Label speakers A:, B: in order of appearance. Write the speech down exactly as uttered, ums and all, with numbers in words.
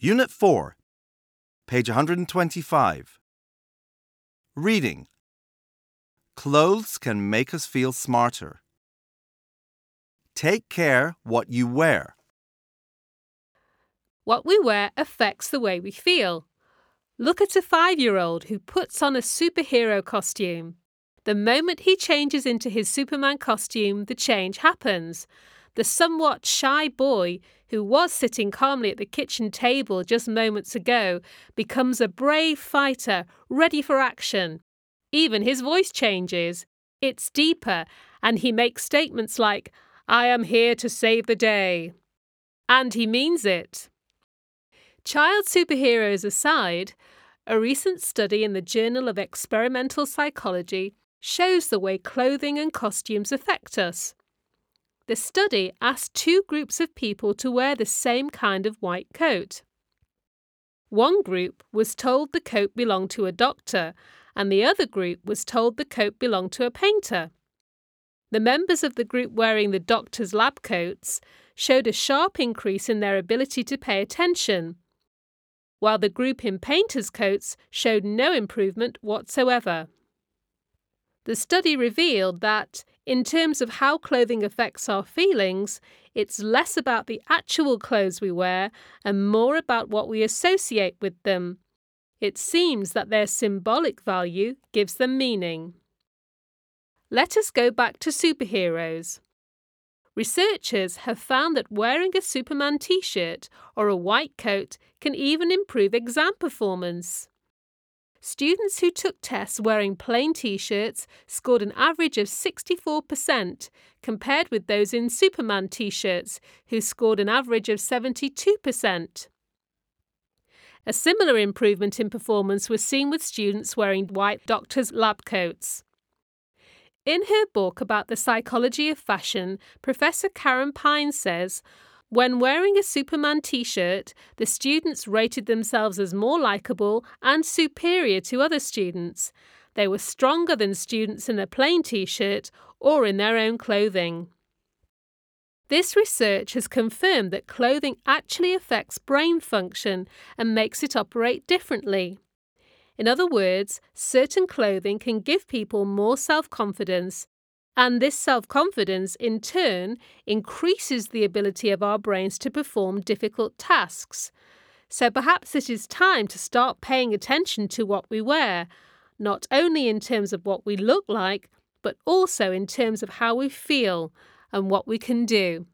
A: Unit four, page one hundred twenty-five. Reading. Clothes can make us feel smarter. Take care what you wear.
B: What we wear affects the way we feel. Look at a five-year-old who puts on a superhero costume. The moment he changes into his Superman costume, the change happens. The somewhat shy boy who was sitting calmly at the kitchen table just moments ago becomes a brave fighter, ready for action. Even his voice changes. It's deeper, and he makes statements like, "I am here to save the day." And he means it. Child superheroes aside, a recent study in the Journal of Experimental Psychology shows the way clothing and costumes affect us. The study asked two groups of people to wear the same kind of white coat. One group was told the coat belonged to a doctor, and the other group was told the coat belonged to a painter. The members of the group wearing the doctor's lab coats showed a sharp increase in their ability to pay attention, while the group in painters' coats showed no improvement whatsoever. The study revealed that, in terms of how clothing affects our feelings, it's less about the actual clothes we wear and more about what we associate with them. It seems that their symbolic value gives them meaning. Let us go back to superheroes. Researchers have found that wearing a Superman t-shirt or a white coat can even improve exam performance. Students who took tests wearing plain t-shirts scored an average of sixty-four percent, compared with those in Superman t-shirts, who scored an average of seventy-two percent. A similar improvement in performance was seen with students wearing white doctor's lab coats. In her book about the psychology of fashion, Professor Karen Pine says, when wearing a Superman t-shirt, the students rated themselves as more likable and superior to other students. They were stronger than students in a plain t-shirt or in their own clothing. This research has confirmed that clothing actually affects brain function and makes it operate differently. In other words, certain clothing can give people more self-confidence, and this self-confidence, in turn, increases the ability of our brains to perform difficult tasks. So perhaps it is time to start paying attention to what we wear, not only in terms of what we look like, but also in terms of how we feel and what we can do.